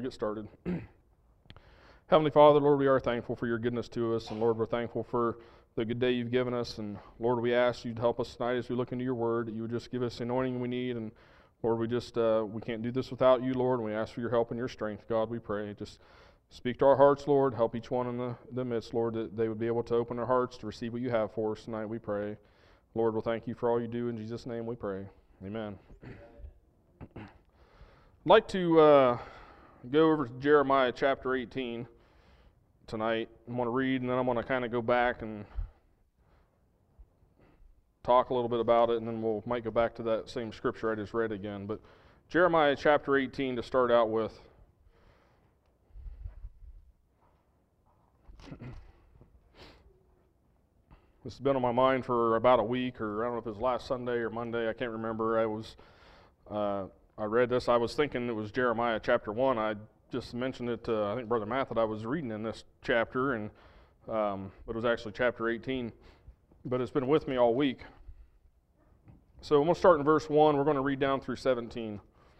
we get started. Heavenly Father, Lord, we are thankful for your goodness to us, and Lord, we're thankful for the good day you've given us, and Lord, we ask you to help us tonight as we look into your word, that you would just give us the anointing we need, and Lord, we can't do this without you, Lord, and we ask for your help and your strength, God, we pray. Just speak to our hearts, Lord, help each one in the midst, Lord, that they would be able to open their hearts to receive what you have for us tonight, we pray. Lord, we'll thank you for all you do, in Jesus' name we pray. Amen. I'd like to go over to Jeremiah chapter 18 tonight. I'm going to read, and then I'm going to kind of go back and talk a little bit about it, and then we might go back to that same scripture I just read again. But Jeremiah chapter 18 to start out with. This has been on my mind for about a week, or I don't know if it was last Sunday or Monday, I can't remember. I read this, I was thinking it was Jeremiah chapter 1. I just mentioned it to, I think, Brother Matt, that I was reading in this chapter, and but it was actually chapter 18. But it's been with me all week. So I'm going to start in verse 1. We're going to read down through 17.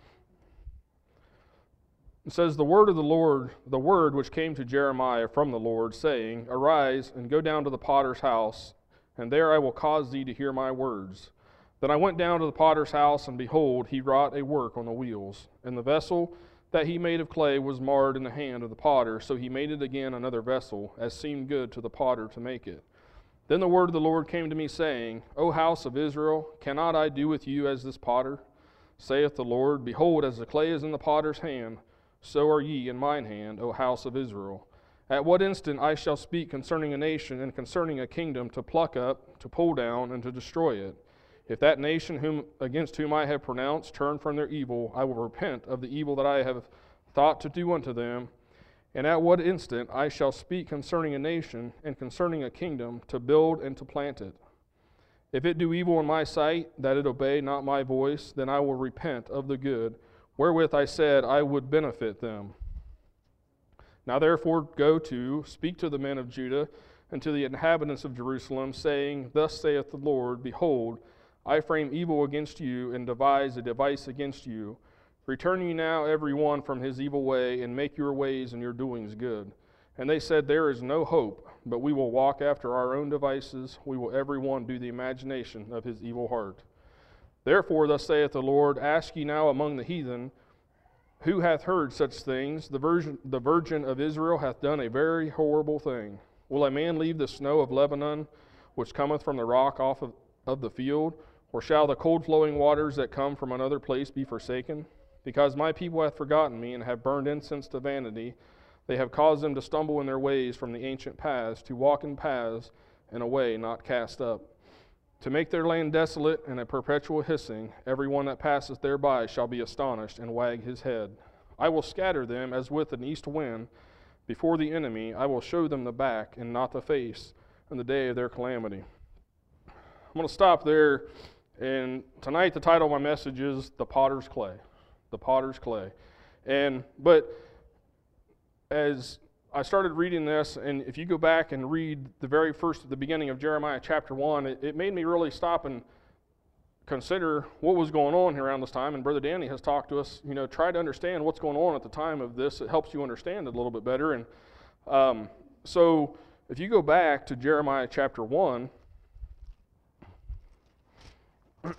It says, "The word of the Lord, the word which came to Jeremiah from the Lord, saying, Arise, and go down to the potter's house, and there I will cause thee to hear my words. Then I went down to the potter's house, and behold, he wrought a work on the wheels. And the vessel that he made of clay was marred in the hand of the potter, so he made it again another vessel, as seemed good to the potter to make it. Then the word of the Lord came to me, saying, O house of Israel, cannot I do with you as this potter? Saith the Lord, Behold, as the clay is in the potter's hand, so are ye in mine hand, O house of Israel. At what instant I shall speak concerning a nation and concerning a kingdom to pluck up, to pull down, and to destroy it. If that nation against whom I have pronounced turn from their evil, I will repent of the evil that I have thought to do unto them. And at what instant I shall speak concerning a nation and concerning a kingdom to build and to plant it. If it do evil in my sight, that it obey not my voice, then I will repent of the good, wherewith I said I would benefit them. Now therefore go to, speak to the men of Judah, and to the inhabitants of Jerusalem, saying, Thus saith the Lord, Behold, I frame evil against you, and devise a device against you. Return ye now every one from his evil way, and make your ways and your doings good. And they said, There is no hope, but we will walk after our own devices. We will every one do the imagination of his evil heart. Therefore, thus saith the Lord, Ask ye now among the heathen, who hath heard such things? The virgin of Israel hath done a very horrible thing. Will a man leave the snow of Lebanon, which cometh from the rock off of the field? Or shall the cold flowing waters that come from another place be forsaken? Because my people hath forgotten me, and have burned incense to vanity. They have caused them to stumble in their ways from the ancient paths, to walk in paths in a way not cast up. To make their land desolate and a perpetual hissing, every one that passeth thereby shall be astonished and wag his head. I will scatter them as with an east wind before the enemy. I will show them the back and not the face in the day of their calamity." I'm going to stop there, and tonight the title of my message is The Potter's Clay. The Potter's Clay. But as I started reading this, and if you go back and read the beginning of Jeremiah chapter 1, it made me really stop and consider what was going on here around this time. And Brother Danny has talked to us, try to understand what's going on at the time of this. It helps you understand it a little bit better. And so if you go back to Jeremiah chapter 1, at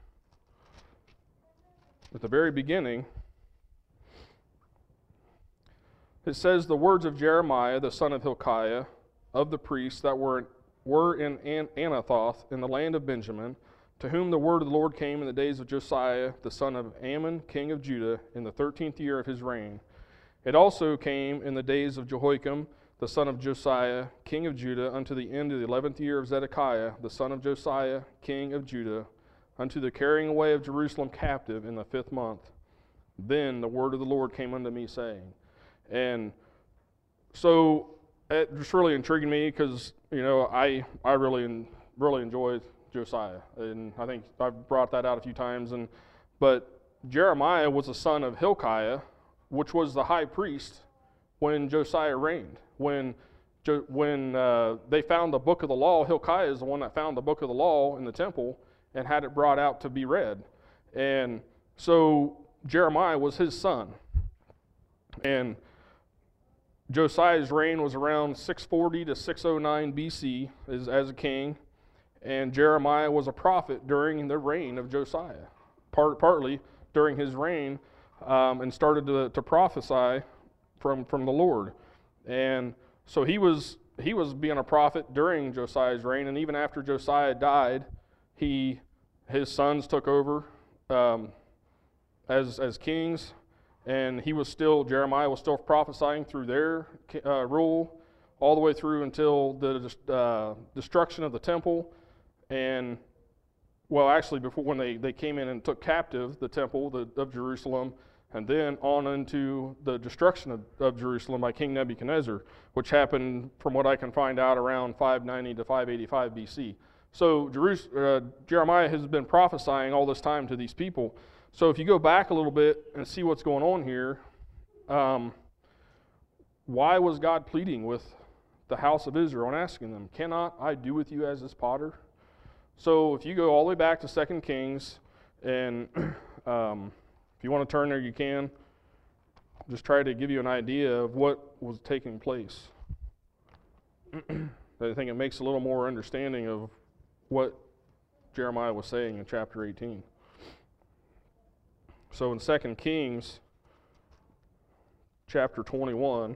the very beginning, it says, The words of Jeremiah, the son of Hilkiah, of the priests that were in Anathoth, in the land of Benjamin, to whom the word of the Lord came in the days of Josiah, the son of Ammon, king of Judah, in the 13th year of his reign. It also came in the days of Jehoiakim, the son of Josiah, king of Judah, unto the end of the 11th year of Zedekiah, the son of Josiah, king of Judah, unto the carrying away of Jerusalem captive in the 5th month. Then the word of the Lord came unto me, saying. And so it just really intrigued me because, I really enjoy Josiah. And I think I've brought that out a few times. But Jeremiah was the son of Hilkiah, which was the high priest when Josiah reigned. When they found the book of the law, Hilkiah is the one that found the book of the law in the temple and had it brought out to be read. And so Jeremiah was his son. And Josiah's reign was around 640 to 609 BC as a king, and Jeremiah was a prophet during the reign of Josiah, partly during his reign, and started to prophesy from the Lord. And so he was being a prophet during Josiah's reign, and even after Josiah died, his sons took over as kings, and Jeremiah was still prophesying through their rule all the way through until the destruction of the temple, and actually before when they came in and took captive the temple of Jerusalem, and then on into the destruction of Jerusalem by King Nebuchadnezzar, which happened, from what I can find out, around 590 to 585 BC. So Jeremiah has been prophesying all this time to these people. So if you go back a little bit and see what's going on here, why was God pleading with the house of Israel and asking them, "Cannot I do with you as this potter?" So if you go all the way back to 2 Kings, and if you want to turn there, you can. Just try to give you an idea of what was taking place. I think it makes a little more understanding of what Jeremiah was saying in chapter 18. So in 2 Kings, chapter 21,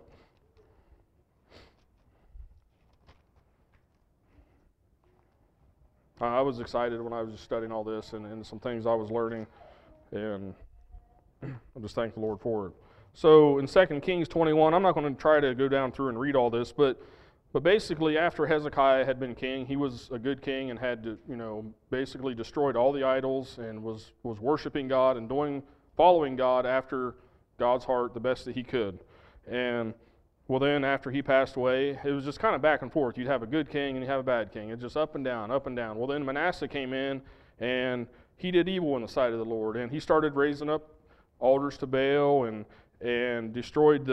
I was excited when I was just studying all this and some things I was learning, and I just thank the Lord for it. So in 2 Kings 21, I'm not going to try to go down through and read all this, but basically after Hezekiah had been king, he was a good king and had basically destroyed all the idols and was worshiping God and following God after God's heart the best that he could. And then after he passed away, it was just kind of back and forth. You'd have a good king and you'd have a bad king. It's just up and down, up and down. Well, then Manasseh came in, and he did evil in the sight of the Lord, and he started raising up altars to Baal and destroyed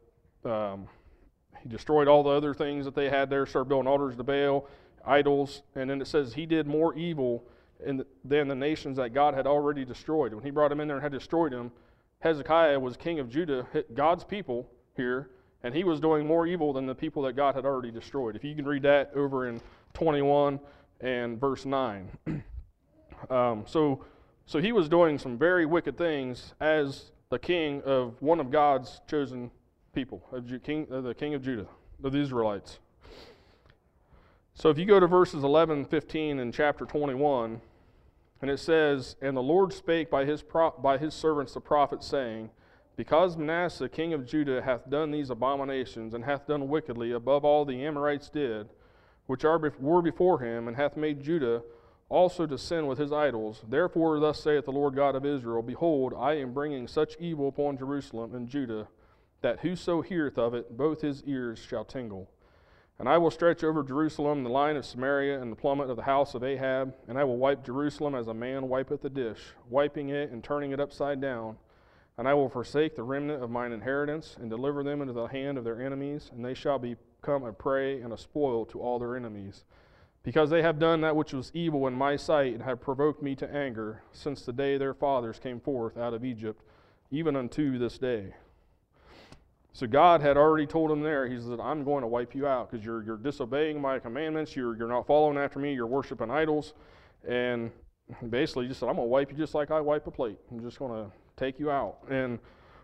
he destroyed all the other things that they had there, started building altars to Baal, idols, and then it says he did more evil than the nations that God had already destroyed. When he brought him in there and had destroyed him, Hezekiah was king of Judah, God's people here, and he was doing more evil than the people that God had already destroyed. If you can read that over in 21 and verse 9. So he was doing some very wicked things as the king of one of God's chosen people, the king of Judah, of the Israelites. So if you go to verses 11 and 15 in chapter 21, and it says, "And the Lord spake by his servants the prophets, saying, Because Manasseh king of Judah hath done these abominations, and hath done wickedly above all the Amorites did, which were before him, and hath made Judah also to sin with his idols. Therefore thus saith the Lord God of Israel, Behold, I am bringing such evil upon Jerusalem and Judah, that whoso heareth of it, both his ears shall tingle. And I will stretch over Jerusalem the line of Samaria and the plummet of the house of Ahab, and I will wipe Jerusalem as a man wipeth a dish, wiping it and turning it upside down. And I will forsake the remnant of mine inheritance, and deliver them into the hand of their enemies, and they shall become a prey and a spoil to all their enemies. Because they have done that which was evil in my sight, and have provoked me to anger, since the day their fathers came forth out of Egypt, even unto this day." So God had already told him there, he said, "I'm going to wipe you out, because you're disobeying my commandments, you're not following after me, you're worshiping idols." And basically he just said, "I'm going to wipe you just like I wipe a plate. I'm just going to take you out." And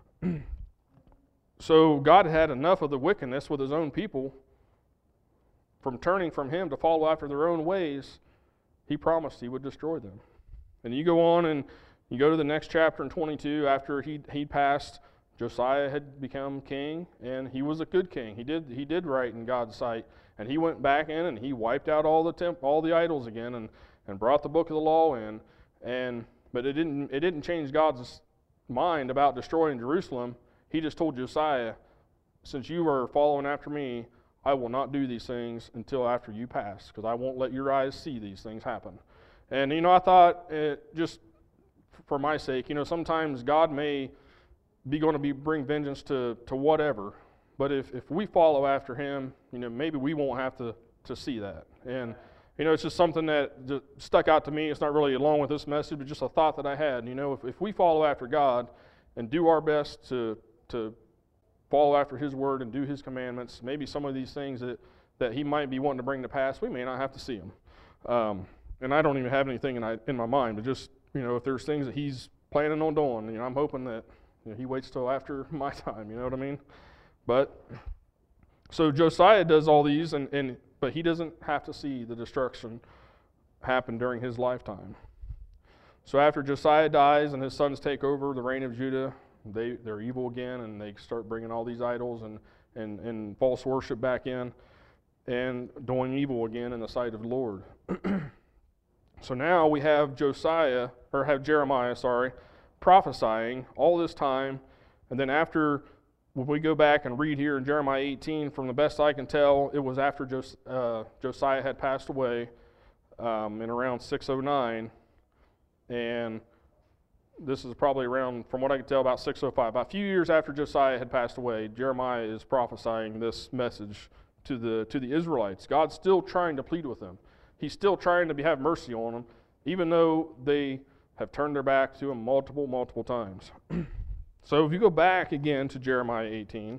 so God had enough of the wickedness with his own people from turning from him to follow after their own ways. He promised he would destroy them. And you go on and you go to the next chapter in 22. After he passed, Josiah had become king, and he was a good king. He did right in God's sight, and he went back in and he wiped out all the idols again, and brought the book of the law in. But it didn't change God's mind about destroying Jerusalem. He just told Josiah, "Since you are following after me, I will not do these things until after you pass, because I won't let your eyes see these things happen." And I thought, just for my sake, sometimes God may be going to bring vengeance to whatever, but if we follow after him, maybe we won't have to see that. And it's just something that just stuck out to me. It's not really along with this message, but just a thought that I had. If we follow after God and do our best to follow after his word and do his commandments, maybe some of these things that he might be wanting to bring to pass, we may not have to see them. And I don't even have anything in my mind, but just, if there's things that he's planning on doing, I'm hoping that he waits till after my time, you know what I mean? But, so Josiah does all these, but he doesn't have to see the destruction happen during his lifetime. So after Josiah dies and his sons take over the reign of Judah, they're evil again, and they start bringing all these idols and false worship back in, and doing evil again in the sight of the Lord. So now we have Jeremiah, prophesying all this time, and then after, when we go back and read here in Jeremiah 18, from the best I can tell, it was after Josiah had passed away in around 609, and this is probably around, from what I can tell, about 605. About a few years after Josiah had passed away, Jeremiah is prophesying this message to the Israelites. God's still trying to plead with them. He's still trying to have mercy on them, even though they have turned their back to him multiple times. So if you go back again to Jeremiah 18,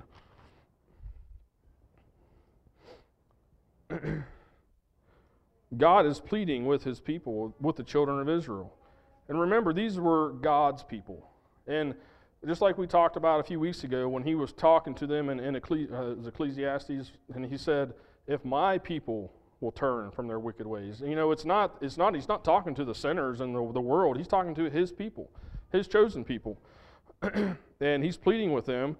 God is pleading with his people, with the children of Israel. And remember, these were God's people. And just like we talked about a few weeks ago when he was talking to them in Ecclesiastes, and he said, if my people will turn from their wicked ways. He's not talking to the sinners in the world. He's talking to his people, his chosen people. And he's pleading with them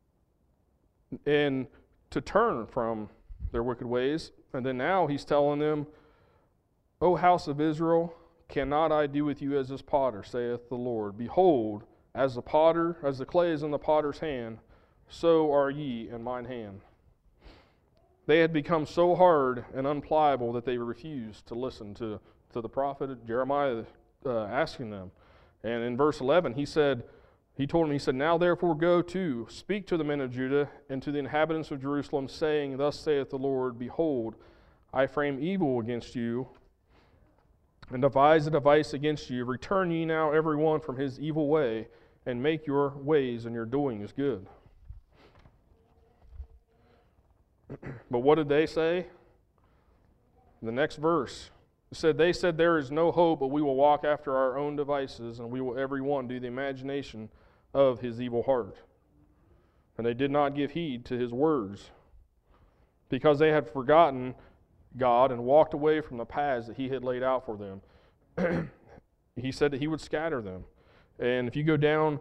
and to turn from their wicked ways. And then now he's telling them, O house of Israel, cannot I do with you as this potter, saith the Lord? Behold, as the clay is in the potter's hand, so are ye in mine hand. They had become so hard and unpliable that they refused to listen to the prophet Jeremiah asking them. And in verse 11, he told him, now therefore go to, speak to the men of Judah and to the inhabitants of Jerusalem, saying, thus saith the Lord, behold, I frame evil against you, and devise a device against you. Return ye now every one from his evil way, and make your ways and your doings good. But what did they say? The next verse said, they said, there is no hope, but we will walk after our own devices, and we will every one do the imagination of his evil heart. And they did not give heed to his words, because they had forgotten God and walked away from the paths that he had laid out for them. He said that he would scatter them. And if you go down,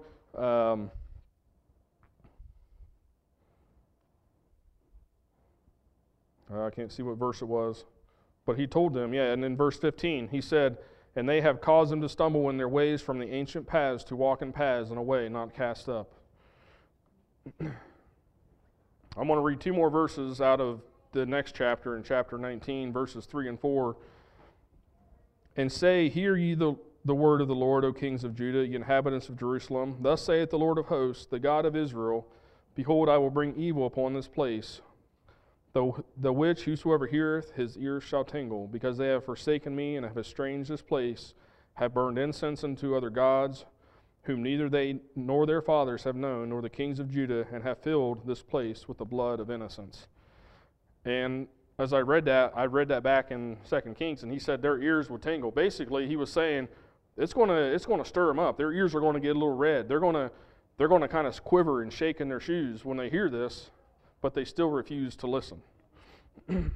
I can't see what verse it was, but he told them, and in verse 15, he said, and they have caused them to stumble in their ways from the ancient paths to walk in paths in a way not cast up. I'm going to read two more verses out of the next chapter, in chapter 19, verses 3 and 4. And say, hear ye the word of the Lord, O kings of Judah, ye inhabitants of Jerusalem. Thus saith the Lord of hosts, the God of Israel, behold, I will bring evil upon this place, the which whosoever heareth, his ears shall tingle, because they have forsaken me and have estranged this place, have burned incense unto other gods, whom neither they nor their fathers have known, nor the kings of Judah, and have filled this place with the blood of innocents. And as I read that back in 2 Kings, and he said their ears would tingle. Basically, he was saying it's going to stir them up. Their ears are going to get a little red. They're going to kind of quiver and shake in their shoes when they hear this, but they still refuse to listen. And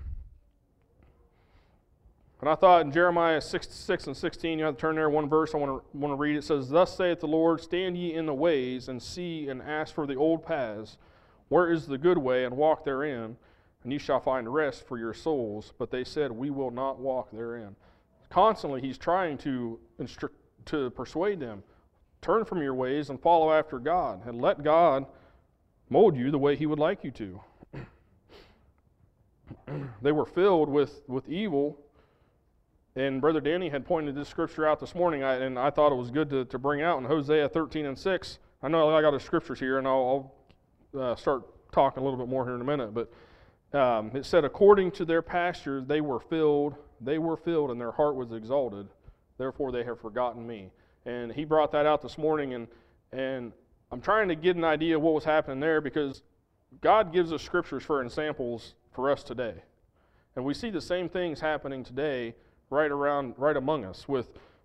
I thought in Jeremiah 6 and 16, you have to turn there one verse I want to read. It says, thus saith the Lord, stand ye in the ways, and see and ask for the old paths, where is the good way, and walk therein, and ye shall find rest for your souls. But they said, we will not walk therein. Constantly he's trying to persuade them, turn from your ways and follow after God, and let God mold you the way he would like you to. They were filled with evil, and Brother Danny had pointed this scripture out this morning, and I thought it was good to bring out in Hosea 13 and 6. I know I got the scriptures here, and I'll start talking a little bit more here in a minute, but it said, according to their pastures they were filled, and their heart was exalted, therefore they have forgotten me. And he brought that out this morning, and I'm trying to get an idea of what was happening there, because God gives us scriptures for examples for us today. And we see the same things happening today right among us with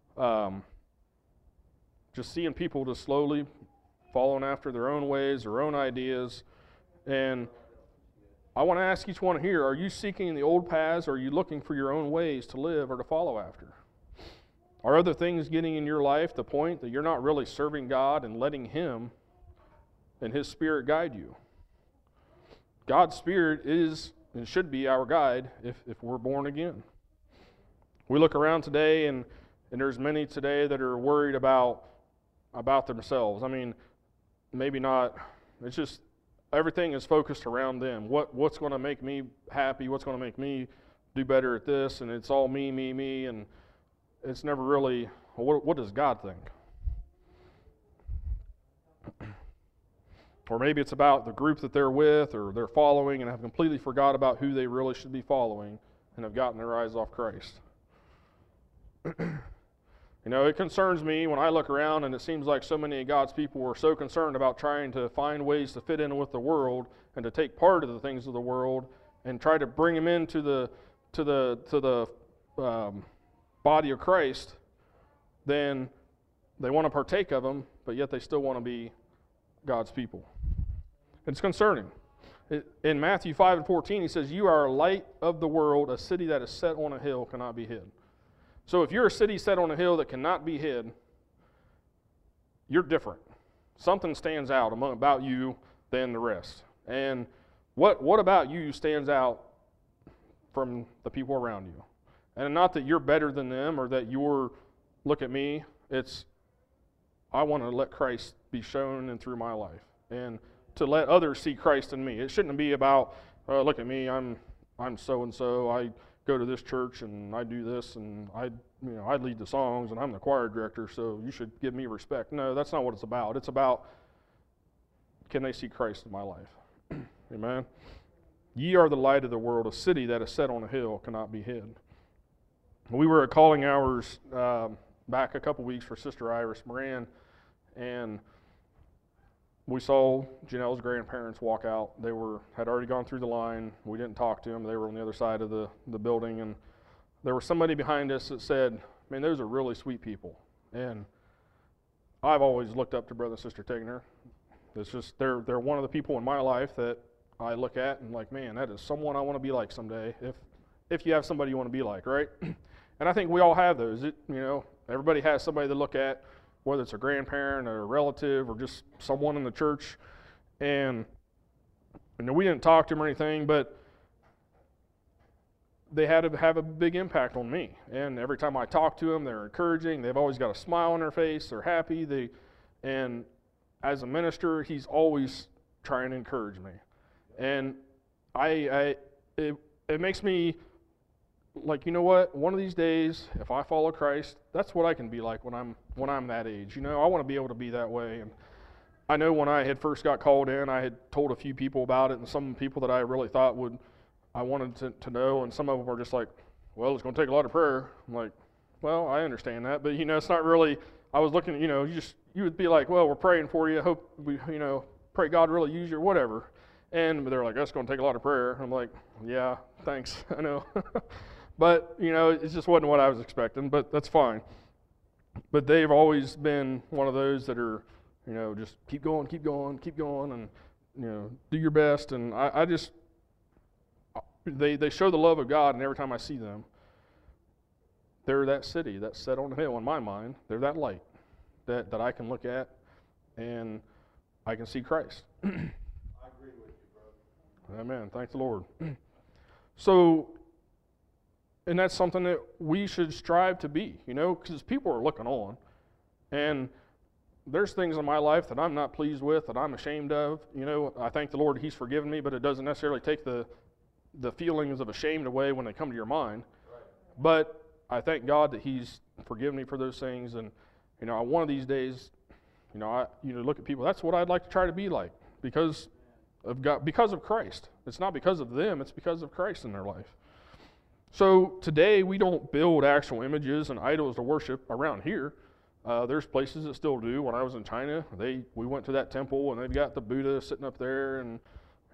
just seeing people just slowly following after their own ways, their own ideas. And I want to ask each one here, are you seeking the old paths, or are you looking for your own ways to live or to follow after? Are other things getting in your life the point that you're not really serving God and letting Him and His Spirit guide you? God's Spirit is and should be our guide if we're born again. We look around today, and there's many today that are worried about themselves. I mean, maybe not. It's just everything is focused around them. What's going to make me happy? What's going to make me do better at this? And it's all me, and it's never really, what does God think? Or maybe it's about the group that they're with or they're following and have completely forgot about who they really should be following and have gotten their eyes off Christ. You know, it concerns me when I look around and it seems like so many of God's people are so concerned about trying to find ways to fit in with the world and to take part of the things of the world and try to bring them into the body of Christ. Then they want to partake of them, but yet they still want to be God's people. It's concerning. In Matthew 5:14, he says, "You are a light of the world, a city that is set on a hill cannot be hid." So if you're a city set on a hill that cannot be hid, you're different. Something stands out about you than the rest. And what about you stands out from the people around you? And not that you're better than them or that you're, look at me. It's, I want to let Christ be shown and through my life. And to let others see Christ in me. It shouldn't be about, look at me, I'm so-and-so, I go to this church and I do this and I lead the songs and I'm the choir director, so you should give me respect. No, that's not what it's about. It's about, can they see Christ in my life? Amen. Ye are the light of the world, a city that is set on a hill cannot be hid. We were at calling hours back a couple weeks for Sister Iris Moran, and we saw Janelle's grandparents walk out. They had already gone through the line. We didn't talk to them. They were on the other side of the building, and there was somebody behind us that said, "Man, those are really sweet people." And I've always looked up to Brother and Sister Tegner. It's just they're one of the people in my life that I look at and like, man, that is someone I want to be like someday. If you have somebody you want to be like, right? And I think we all have those. Everybody has somebody to look at, whether it's a grandparent or a relative or just someone in the church. And we didn't talk to them or anything, but they had to have a big impact on me. And every time I talk to them, they're encouraging. They've always got a smile on their face. They're happy. And as a minister, he's always trying to encourage me. And it makes me like, you know what? One of these days, if I follow Christ, that's what I can be like when I'm that age. I want to be able to be that way. And I know when I had first got called in, I had told a few people about it, and some people that I really thought I wanted to know, and some of them were just like, well, it's going to take a lot of prayer. I'm like, well, I understand that, but it's not really. I was looking, you would be like, well, we're praying for you. Hope we, pray God really use you or whatever. And they're like, that's going to take a lot of prayer. I'm like, yeah, thanks, I know. But, it just wasn't what I was expecting, but that's fine. But they've always been one of those that are, just keep going, and, do your best. And they show the love of God, and every time I see them, they're that city that's set on a hill in my mind. They're that light that I can look at, and I can see Christ. I agree with you, brother. Amen. Thank the Lord. So, and that's something that we should strive to be, because people are looking on. And there's things in my life that I'm not pleased with, that I'm ashamed of. I thank the Lord He's forgiven me, but it doesn't necessarily take the feelings of ashamed away when they come to your mind. Right. But I thank God that He's forgiven me for those things. And, one of these days, I look at people, that's what I'd like to try to be like because of God, because of Christ. It's not because of them, it's because of Christ in their life. So today we don't build actual images and idols to worship around here. There's places that still do. When I was in China, we went to that temple and they've got the Buddha sitting up there, and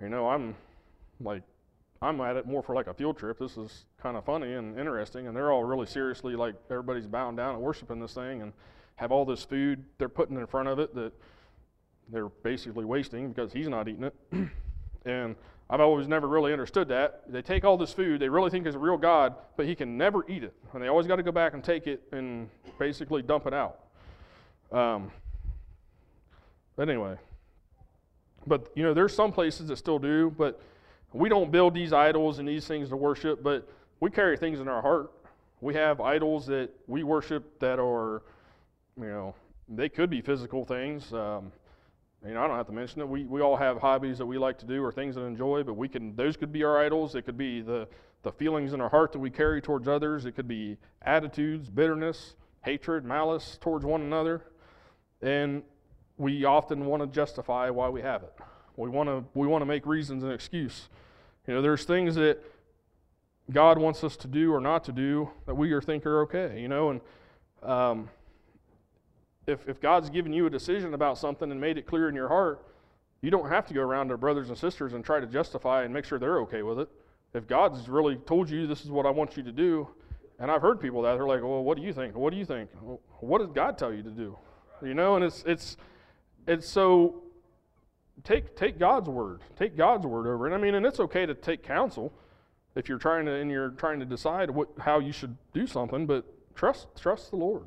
I'm at it more for like a field trip. This is kind of funny and interesting, and they're all really seriously, like, everybody's bowing down and worshiping this thing and have all this food they're putting in front of it that they're basically wasting because he's not eating it. And I've always never really understood that. They take all this food, they really think it's a real God, but he can never eat it. And they always got to go back and take it and basically dump it out. But anyway. But, there's some places that still do, but we don't build these idols and these things to worship, but we carry things in our heart. We have idols that we worship that are, they could be physical things. I don't have to mention it. We all have hobbies that we like to do or things that enjoy, but those could be our idols. It could be the feelings in our heart that we carry towards others. It could be attitudes, bitterness, hatred, malice towards one another. And we often want to justify why we have it. We want to make reasons and excuse. There's things that God wants us to do or not to do that we think are okay. And if God's given you a decision about something and made it clear in your heart, you don't have to go around to brothers and sisters and try to justify and make sure they're okay with it. If God's really told you this is what I want you to do, and I've heard people that they're like, well, what do you think? What do you think? Well, what does God tell you to do? And it's so take God's word. Take God's word over it. And it's okay to take counsel if you're trying to decide how you should do something, but trust the Lord.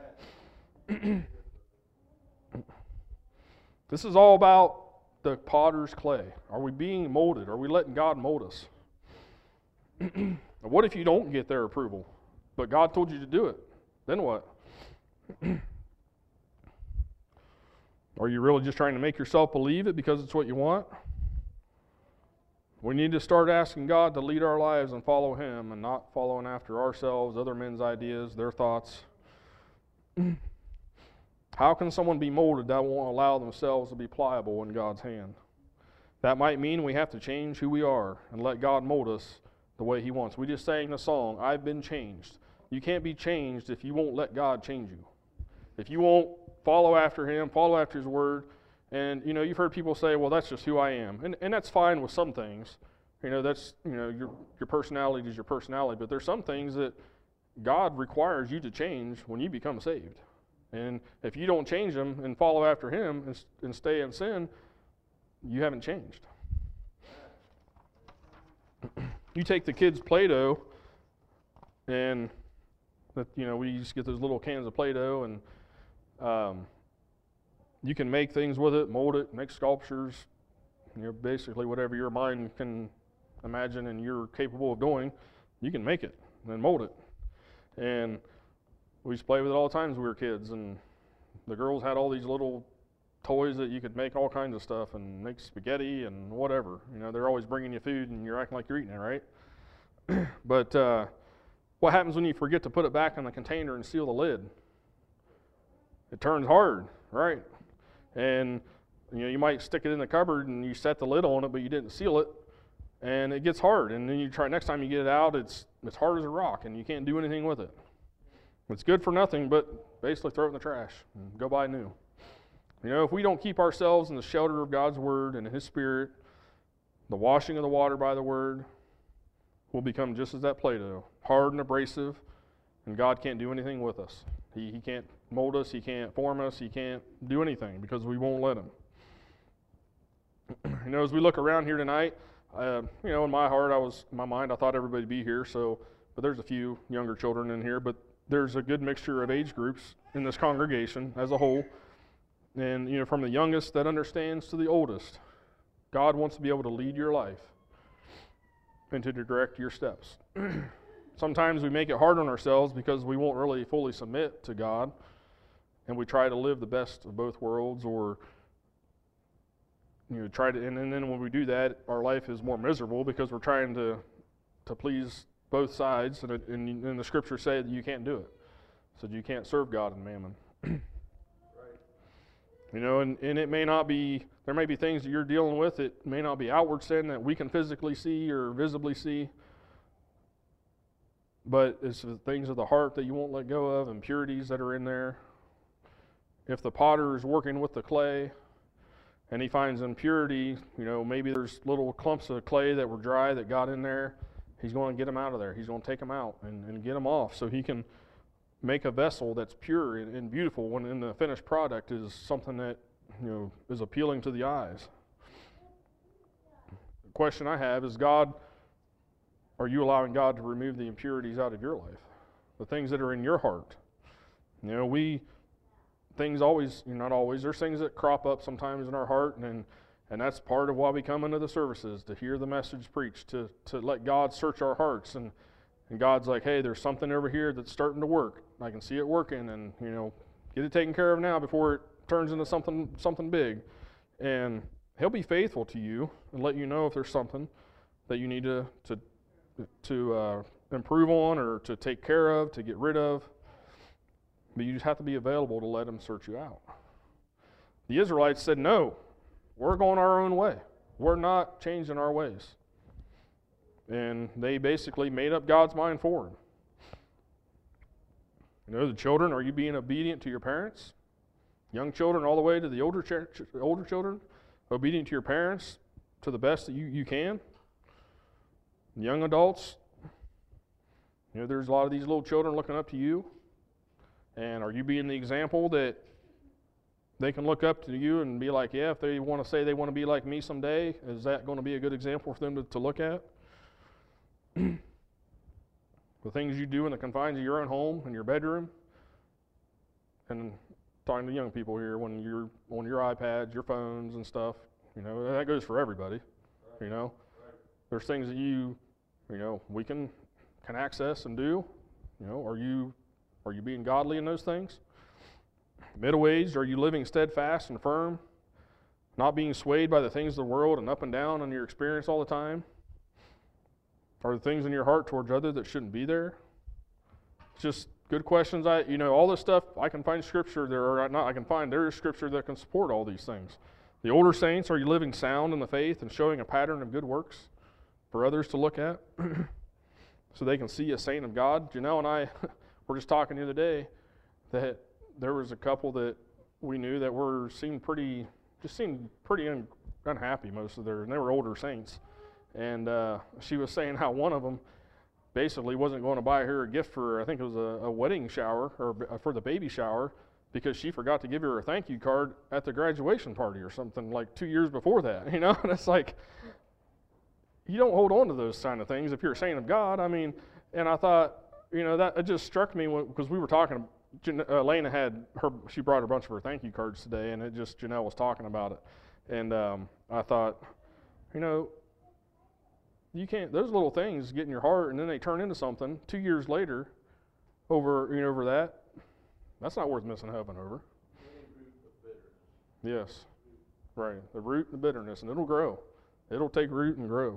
This is all about the potter's clay. Are we being molded? Are we letting God mold us? What if you don't get their approval, but God told you to do it? Then what? Are you really just trying to make yourself believe it because it's what you want? We need to start asking God to lead our lives and follow Him and not following after ourselves, other men's ideas, their thoughts. How can someone be molded that won't allow themselves to be pliable in God's hand? That might mean we have to change who we are and let God mold us the way He wants. We just sang the song, I've been changed. You can't be changed if you won't let God change you. If you won't follow after Him, follow after His Word. And, you've heard people say, well, that's just who I am. And that's fine with some things. That's, your personality is your personality. But there's some things that God requires you to change when you become saved. And if you don't change them and follow after Him and stay in sin, you haven't changed. You take the kids' Play-Doh, and we used to get those little cans of Play-Doh, and you can make things with it, mold it, make sculptures. Basically whatever your mind can imagine and you're capable of doing, you can make it and mold it. And we used to play with it all the time as we were kids, and the girls had all these little toys that you could make all kinds of stuff and make spaghetti and whatever. They're always bringing you food and you're acting like you're eating it, right? But what happens when you forget to put it back in the container and seal the lid? It turns hard, right? And you might stick it in the cupboard and you set the lid on it, but you didn't seal it, and it gets hard. And then you try next time you get it out, it's hard as a rock, and you can't do anything with it. It's good for nothing, but basically throw it in the trash and go buy new. If we don't keep ourselves in the shelter of God's Word and His Spirit, the washing of the water by the Word, we'll become just as that Play-Doh, hard and abrasive, and God can't do anything with us. He can't mold us, He can't form us, He can't do anything because we won't let Him. As we look around here tonight, in my mind, I thought everybody'd be here, but there's a few younger children in here, but there's a good mixture of age groups in this congregation as a whole. And, from the youngest that understands to the oldest, God wants to be able to lead your life and to direct your steps. Sometimes we make it hard on ourselves because we won't really fully submit to God, and we try to live the best of both worlds, or and then when we do that, our life is more miserable because we're trying to please both sides, and the Scriptures say that you can't do it, so you can't serve God and mammon. And it may not be, there may be things that you're dealing with, it may not be outward sin that we can physically see or visibly see, but it's the things of the heart that you won't let go of, impurities that are in there. If the potter is working with the clay and he finds impurity, maybe there's little clumps of clay that were dry that got in there, he's going to get them out of there. He's going to take them out and get them off so he can make a vessel that's pure and beautiful when in the finished product is something that is appealing to the eyes. The question I have is, are you allowing God to remove the impurities out of your life? The things that are in your heart. Things always, not always, there's things that crop up sometimes in our heart, and that's part of why we come into the services, to hear the message preached, to let God search our hearts. And God's like, hey, there's something over here that's starting to work. I can see it working, and, get it taken care of now before it turns into something big. And He'll be faithful to you and let you know if there's something that you need to improve on or to take care of, to get rid of. But you just have to be available to let Him search you out. The Israelites said, no, we're going our own way. We're not changing our ways. And they basically made up God's mind for them. The children, are you being obedient to your parents? Young children all the way to the older children, obedient to your parents to the best that you can. Young adults, there's a lot of these little children looking up to you. And are you being the example that they can look up to you and be like, yeah, if they want to say they want to be like me someday, is that going to be a good example for them to look at? The things you do in the confines of your own home, in your bedroom, and talking to young people here, when you're on your iPads, your phones and stuff, that goes for everybody. There's things that we can access and do. Are you being godly in those things? Middle-aged, are you living steadfast and firm, not being swayed by the things of the world and up and down on your experience all the time? Are the things in your heart towards others that shouldn't be there? It's just good questions. All this stuff, I can find scripture there, or not, I can find there is scripture that can support all these things. The older saints, are you living sound in the faith and showing a pattern of good works for others to look at so they can see a saint of God? Janelle and I were just talking the other day that there was a couple that we knew that seemed pretty unhappy and they were older saints. And she was saying how one of them basically wasn't going to buy her a gift for, I think it was a wedding shower, or for the baby shower, because she forgot to give her a thank you card at the graduation party or something like 2 years before that. And it's like, you don't hold on to those kind of things if you're a saint of God. And I thought, that it just struck me because we were talking. Elena she brought a bunch of her thank you cards today, and Janelle was talking about it. And I thought, you can't, those little things get in your heart and then they turn into something 2 years later over that. That's not worth missing heaven over. Yes. Right. The root and the bitterness, and it'll grow. It'll take root and grow.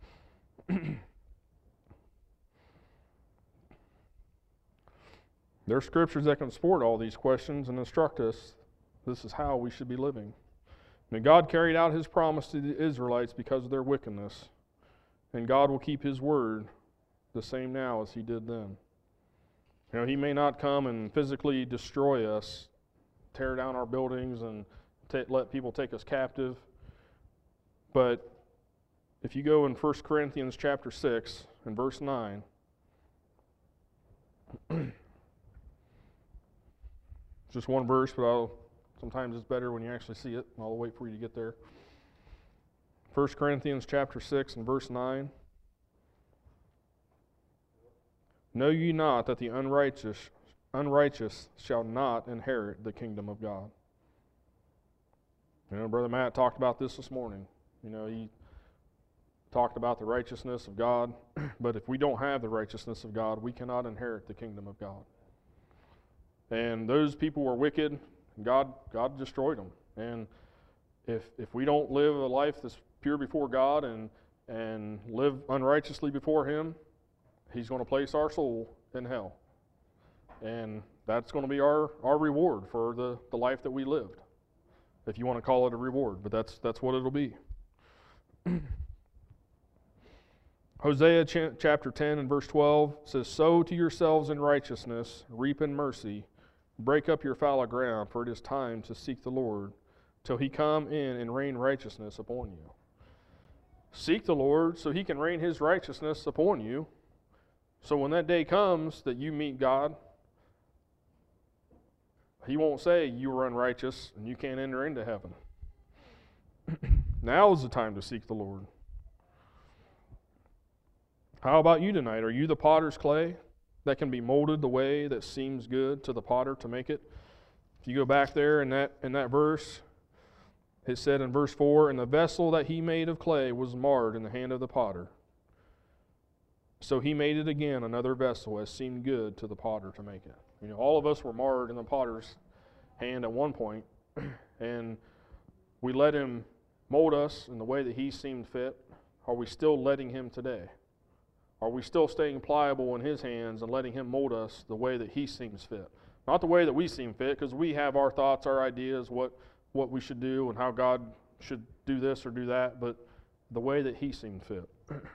There are scriptures that can support all these questions and instruct us this is how we should be living. God carried out His promise to the Israelites because of their wickedness. And God will keep His word the same now as He did then. He may not come and physically destroy us, tear down our buildings and let people take us captive. But if you go in 1 Corinthians chapter 6 and verse 9, just one verse, but sometimes it's better when you actually see it. I'll wait for you to get there. 1 Corinthians chapter 6 and verse 9. Know ye not that the unrighteous shall not inherit the kingdom of God? Brother Matt talked about this morning. He talked about the righteousness of God, but if we don't have the righteousness of God, we cannot inherit the kingdom of God. And those people were wicked, and God destroyed them. And if we don't live a life that's pure before God and live unrighteously before Him, He's going to place our soul in hell. And that's going to be our reward for the life that we lived, if you want to call it a reward, but that's what it'll be. Hosea chapter 10 and verse 12 says, sow to yourselves in righteousness, reap in mercy, break up your fallow ground, for it is time to seek the Lord, till he come in and rain righteousness upon you. Seek the Lord so he can rain his righteousness upon you. So when that day comes that you meet God, he won't say you were unrighteous and you can't enter into heaven. Now is the time to seek the Lord. How about you tonight? Are you the potter's clay that can be molded the way that seems good to the potter to make it? If you go back there in that verse, it said in verse 4, "And the vessel that he made of clay was marred in the hand of the potter. So he made it again another vessel as seemed good to the potter to make it." You know, all of us were marred in the potter's hand at one point, and we let him mold us in the way that he seemed fit. Are we still letting him today? Are we still staying pliable in his hands and letting him mold us the way that he seems fit? Not the way that we seem fit, because we have our thoughts, our ideas, what we should do and how God should do this or do that, but the way that he seemed fit.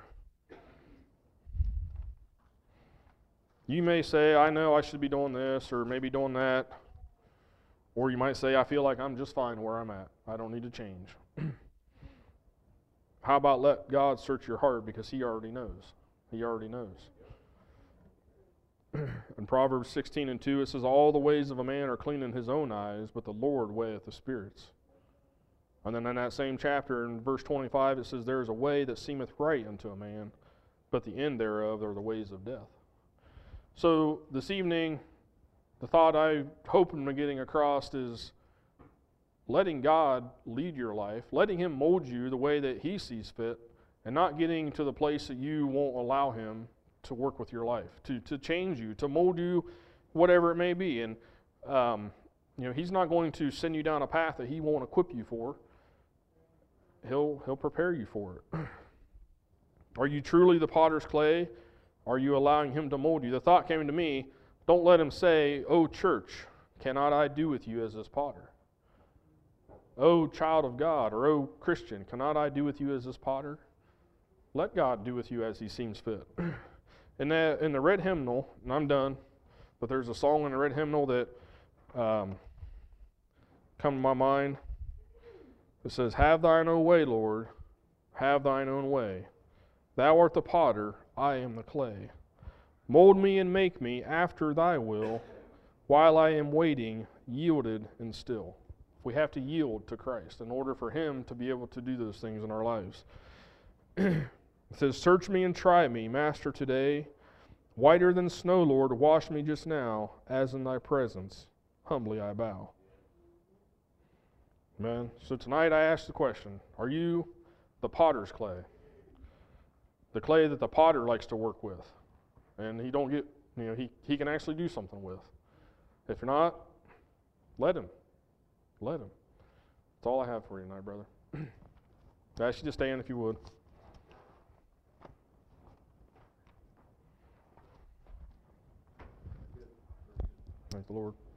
You may say, I know I should be doing this or maybe doing that. Or you might say, I feel like I'm just fine where I'm at. I don't need to change. How about let God search your heart, because he already knows. He already knows. In Proverbs 16:2, it says, "All the ways of a man are clean in his own eyes, but the Lord weigheth the spirits." And then in that same chapter, in verse 25, it says, "There is a way that seemeth right unto a man, but the end thereof are the ways of death." So this evening, the thought I hope I'm getting across is letting God lead your life, letting him mold you the way that he sees fit, and not getting to the place that you won't allow him to work with your life, to change you, to mold you, whatever it may be. And he's not going to send you down a path that he won't equip you for. He'll prepare you for it. Are you truly the potter's clay? Are you allowing him to mold you? The thought came to me, don't let him say, "Oh church, cannot I do with you as this potter?" "Oh child of God," or "Oh Christian, cannot I do with you as this potter?" Let God do with you as he seems fit. In the red hymnal, and I'm done, but there's a song in the red hymnal that come to my mind. It says, "Have thine own way, Lord, have thine own way. Thou art the potter, I am the clay. Mold me and make me after thy will, while I am waiting, yielded and still." We have to yield to Christ in order for him to be able to do those things in our lives. It says, "Search me and try me, Master, today. Whiter than snow, Lord, wash me just now, as in thy presence humbly I bow." Amen. So tonight I ask the question, are you the potter's clay? The clay that the potter likes to work with. And he don't get, he can actually do something with. If you're not, let him. Let him. That's all I have for you tonight, brother. I ask you to stand if you would. Thank the Lord.